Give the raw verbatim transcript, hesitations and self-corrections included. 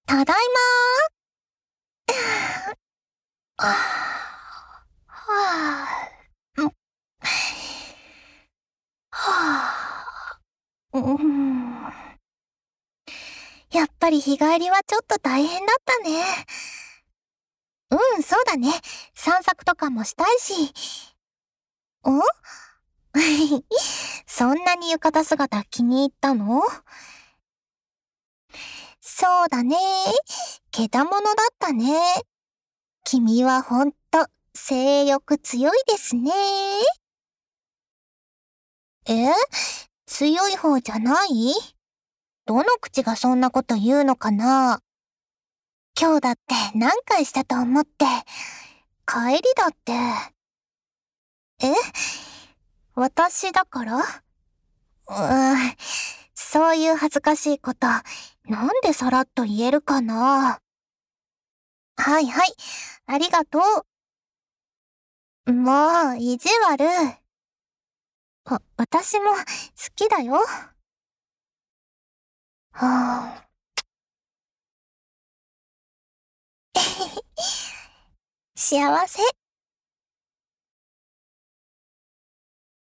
ただいまー。はぁ、はぁ、ん、はぁ、うーん。やっぱり日帰りはちょっと大変だったね。うん、そうだね。散策とかもしたいし。んそんなに浴衣姿気に入ったの？そうだね。けだものだったね。君はほんと性欲強いですね。え？強い方じゃない？どの口がそんなこと言うのかな？今日だって何回したと思って。帰りだって。え？私だから？うーん、そういう恥ずかしいこと、なんでさらっと言えるかな？はいはい、ありがとう。もう、意地悪。あ、私も好きだよ。はあ。幸せ。